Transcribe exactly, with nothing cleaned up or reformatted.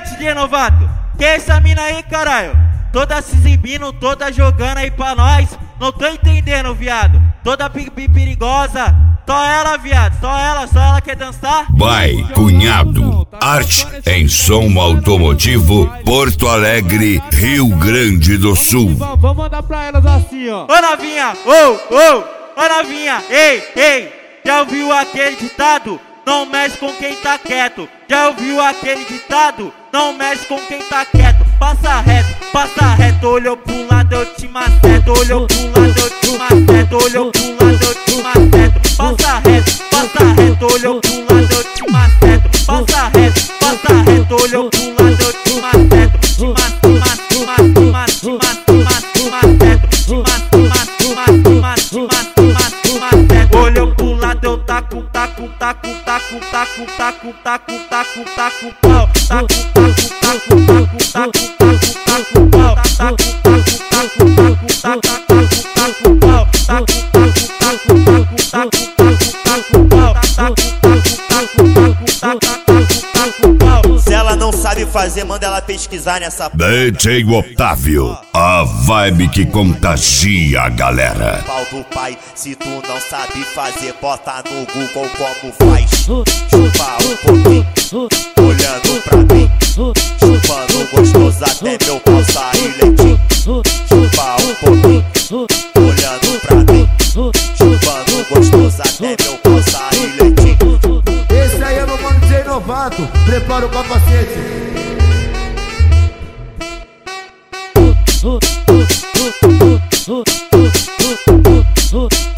D J Novato, que é essa mina aí, caralho? Toda se exibindo, toda jogando aí pra nós. Não tô entendendo, viado. Toda perigosa. Só ela, viado. Só ela, só ela quer dançar. Vai, cunhado. Arte em som automotivo, Porto Alegre, Rio Grande do Sul. Vamos mandar pra elas assim, ó. Ô novinha, ô, ô, ô novinha, ei, ei. Já ouviu aquele ditado? Não mexe com quem tá quieto. Já ouviu aquele ditado? Não mexe com quem tá quieto. Passa reto, passa reto. Olhou pro lado, eu te maceto. Olhou pro lado, eu te maceto. Olhou pro lado, eu te maceto. Passa reto, passa reto. Olhou pro lado, eu te maceto. Passa reto, passa reto. Olhou pro lado, eu te maceto. Te mato, mato, mato, mato, mato, mato, maceto. Te mato, mato, mato, mato, mato, mato, maceto. Olhou pro lado, eu taco, taco, taco, taco, taco, taco, taco, taco, taco, pau. Taco, taco, taco, taco, taco, taco, taco, pau. Taco, taco, taco, taco, taco, taco, taco, pau. Taco, taco, taco, taco, taco, taco, taco, pau. Taco, taco, taco, taco, taco, taco, pau. Se ela não sabe fazer, manda ela pesquisar nessa porra. D J Otávio, a vibe que contagia a galera. Pau do pai, se tu não sabe fazer, bota no Google como faz. Chupa um pouquinho, olhando pra mim. Chupando gostoso até meu pau sair leitinho. Chupa um pouquinho, olhando pra mim. Chupando gostoso até meu pau sair leitinho. Esse aí é meu mano D J Novato, prepara o capacete. Uh, uh, uh, uh, uh, uh, uh, uh.